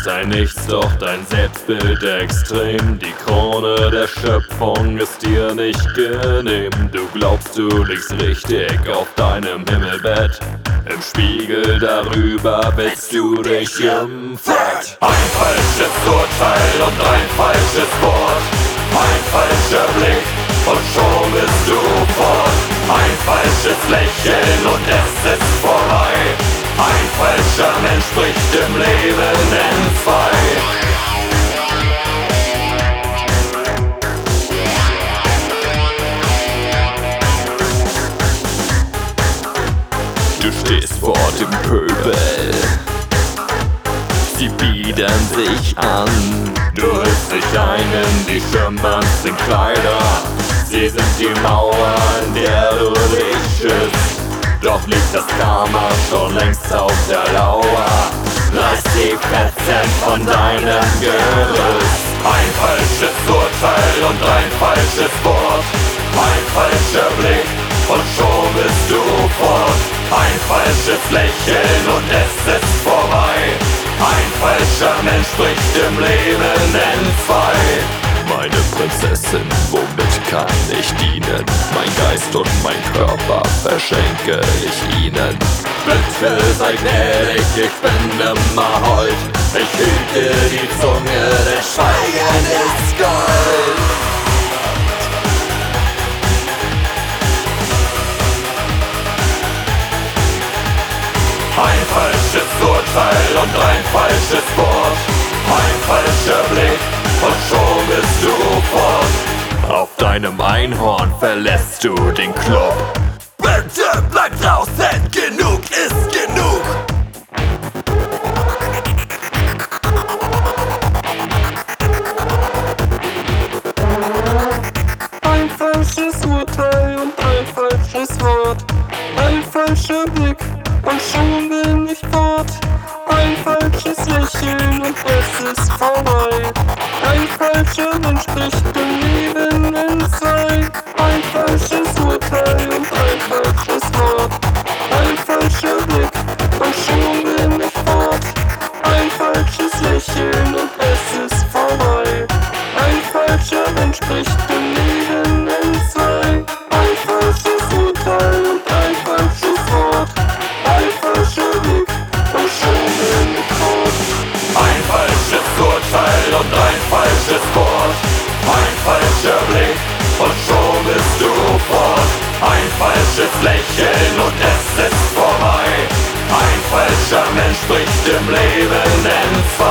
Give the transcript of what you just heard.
bist ein Nichts, doch dein Selbstbild extrem. Die Krone der Schöpfung ist dir nicht genehm. Du glaubst, du liegst richtig auf deinem Himmelbett. Im Spiegel darüber willst du dich im Fett. Ein falsches Urteil und ein falsches Wort. Ein falscher Blick und schon bist du fort. Ein falsches Lächeln und es ist vorbei. Ein falscher Mensch bricht im Leben entzwei. Du stehst vor dem Pöbel, sie biedern sich an. Du hüpfst dich ein in die schimmerndsten Kleider. Sie sind die Mauer, in der du dich schützt. Doch liegt das Karma schon längst auf der Lauer. Reiß die Fetzen von deinem Gerüst. Ein falsches Urteil und ein falsches Wort. Ein falscher Blick und schon bist du fort. Ein falsches Lächeln und es ist vorbei. Ein falscher Mensch bricht im Leben entzwei. Meine Prinzessin, womit kann ich dienen? Mein Geist und mein Körper verschenke ich ihnen. Bitte sei gnädig, ich bin immer hold. Ich hüte die Zunge, der Schweigen ist Gold. Ein falsches Urteil und ein falsches Wort. Ein falscher Blick und schon bist du fort. Auf deinem Einhorn verlässt du den Club. Bitte bleib draußen, genug ist genug. Ein falsches Urteil und ein falsches Wort. Ein falscher Blick und schon bin ich fort. Ein falsches Lächeln und es ist vorbei. Ein falscher Mensch bricht im Leben entzwei. Ein falsches Urteil und ein falsches Wort. Ein falscher Blick und schon bin ich fort. Ein falsches Lächeln und es ist vorbei. Ein falscher Mensch bricht im Leben entzwei. Ein falsches Urteil und ein falsches Wort. Ein falscher Blick und schon bin ich fort. Ein falsches Urteil und ein falsches Wort. Ein falscher Blick und schon bist du fort. Ein falsches Lächeln und es ist vorbei. Ein falscher Mensch bricht im Leben entzwei.